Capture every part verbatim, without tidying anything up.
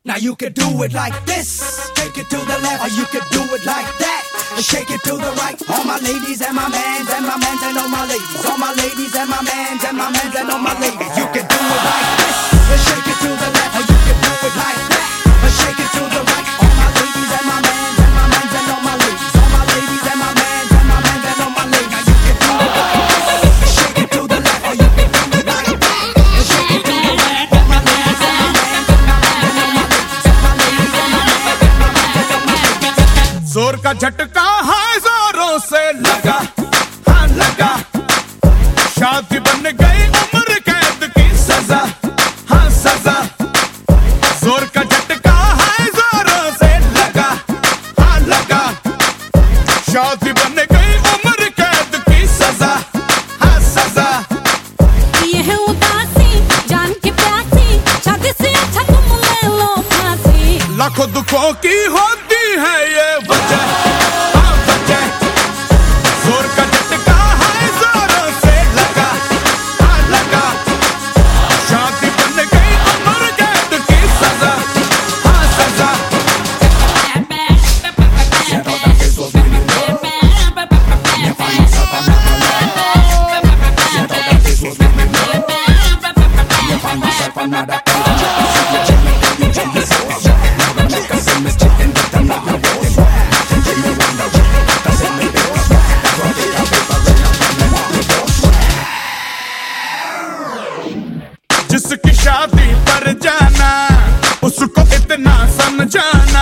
Now you can do it like this, take it to the left, or you can do it like that, and shake it to the right. All my ladies and my mans and my mans and all my ladies, all my ladies and my mans and my mans and all my ladies. You can do it like this, and shake it to the left, or you can do it like that, and shake it to the right. All my ladies and my mans and my mans and all my ladies, all my ladies and my mans and my mans and all my ladies. You can do it like this, and shake it to the left, or you can do it like that, and shake it to the right. All my ladies and my mans and my mans and all my ladies. जोर का झटका हाय जोरों से लगा, हाँ लगा। शादी बन गई उम्र कैद की सजा, हाँ सजा। जोर का झटका हाय जोरों से लगा, हाँ लगा। शादी बन गई उम्र कैद की सजा, हाँ सजा। ये है उदासी जान के प्यासी, शादी से अच्छा तुम ले लो फांसी। लाखों दुखों की होती है ये वजह, हाँ वजह। जोर का झटका है जोरों से लगा, हाँ लगा। शादी बन गई उम्र कैद की सजा, हाँ सजा। जिसकी शादी पर जाना उसको इतना समझाना,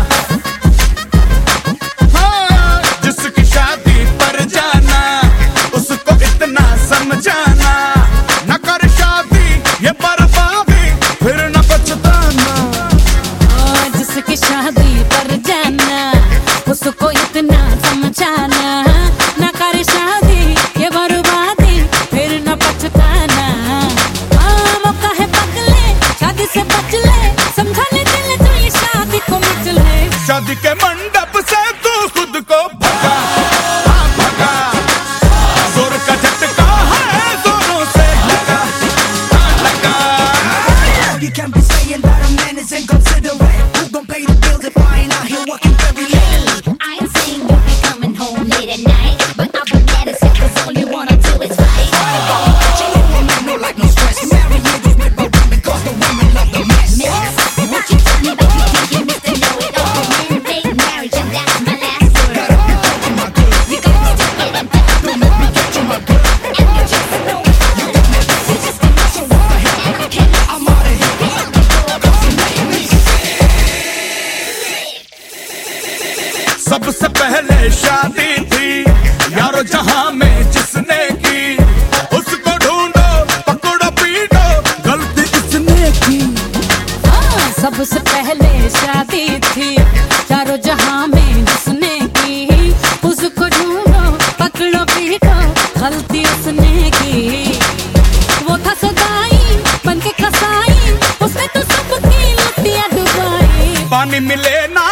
हाँ जिसकी शादी पर जाना उसको इतना समझाना। न कर शादी ये बर्बादी फिर न पछताना। जिसकी शादी पर जाना उसको इतना समझाना, न कर शादी ये बर्बादी फिर न पछताना। मौका है पकले शादी से बच ले, समझा ले दिल तो ये शादी को मिट ले। शादी के मंडप से तू खुद को भगा, हाँ भगा। जोर का झटका है जोरों से लगा, हाँ लगा। You can't be saying that a man is inconsiderate. Who gon' pay the bills if I ain't out here working very late? I ain't saying you'll be coming home late at night, but I'll be mad as hell 'cause all you wanna do is fight. She ain't a man, no like no stress. Marry it just with my women 'cause the women love the mess. What you tell me about you think you Mister Know-It-All? Men fake marriage and that's my last word. Gotta be talking my good. You gotta stick it and back. Don't make me get you my good. And you just know it. You got me you just got so what the hell? I'm out of here. सबसे पहले शादी थी यारो जहां में जिसने की, उसको ढूंढो पकड़ो पीटो गलती इसने की। हाँ, सबसे पहले शादी थी चारों जहां में जिसने की, उसको ढूंढो पकड़ो पीटो गलती उसने की। वो था सदाई बन के कसाई, उसने तो सबकी लुटिया डुबाई। पानी मिले ना